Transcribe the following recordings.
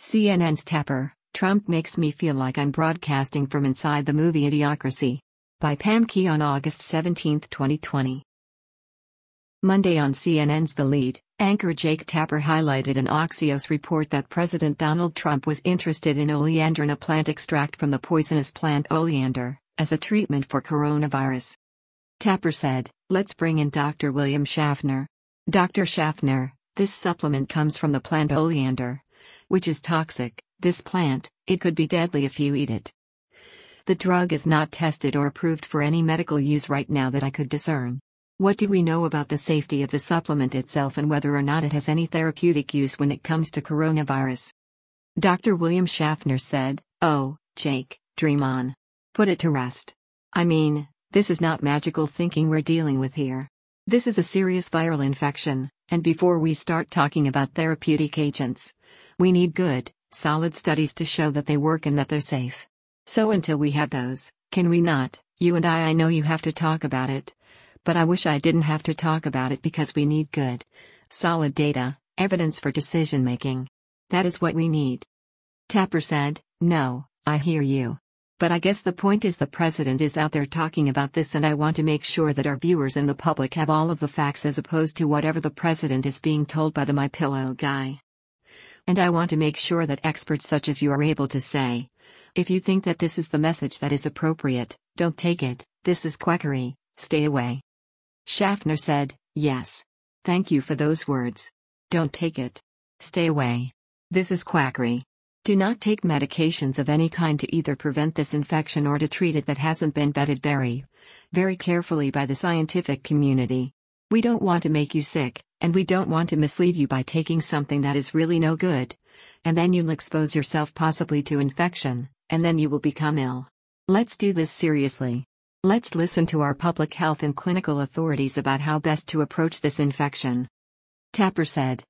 CNN's Tapper, Trump makes me feel like I'm broadcasting from inside the movie Idiocracy. By Pam Key on August 17, 2020. Monday on CNN's The Lead, anchor Jake Tapper highlighted an Axios report that President Donald Trump was interested in oleandrin, a plant extract from the poisonous plant oleander, as a treatment for coronavirus. Tapper said, "Let's bring in Dr. William Schaffner. Dr. Schaffner, this supplement comes from the plant oleander, which is toxic. This plant, it could be deadly if you eat it. The drug is not tested or approved for any medical use right now that I could discern. What do we know about the safety of the supplement itself and whether or not it has any therapeutic use when it comes to coronavirus?" Dr. William Schaffner said, "Oh, Jake, dream on. Put it to rest. I mean, this is not magical thinking we're dealing with here. This is a serious viral infection, and before we start talking about therapeutic agents, we need good, solid studies to show that they work and that they're safe. So until we have those, can we not, you and I know you have to talk about it, but I wish I didn't have to talk about it because we need good, solid data, evidence for decision making. That is what we need." Tapper said, "No, I hear you. But I guess the point is the president is out there talking about this, and I want to make sure that our viewers and the public have all of the facts as opposed to whatever the president is being told by the MyPillow guy. And I want to make sure that experts such as you are able to say, if you think that this is the message that is appropriate, don't take it, this is quackery, stay away." Schaffner said, "Yes. Thank you for those words. Don't take it. Stay away. This is quackery. Do not take medications of any kind to either prevent this infection or to treat it that hasn't been vetted very, very carefully by the scientific community. We don't want to make you sick, and we don't want to mislead you by taking something that is really no good. And then you'll expose yourself possibly to infection, and then you will become ill. Let's do this seriously. Let's listen to our public health and clinical authorities about how best to approach this infection." Tapper said,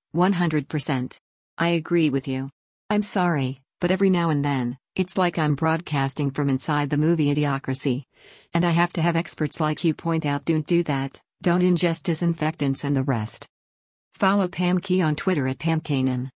100%. "I agree with you. I'm sorry, but every now and then, it's like I'm broadcasting from inside the movie Idiocracy. And I have to have experts like you point out, don't do that, don't ingest disinfectants and the rest." Follow Pam Key on Twitter at PamKanan.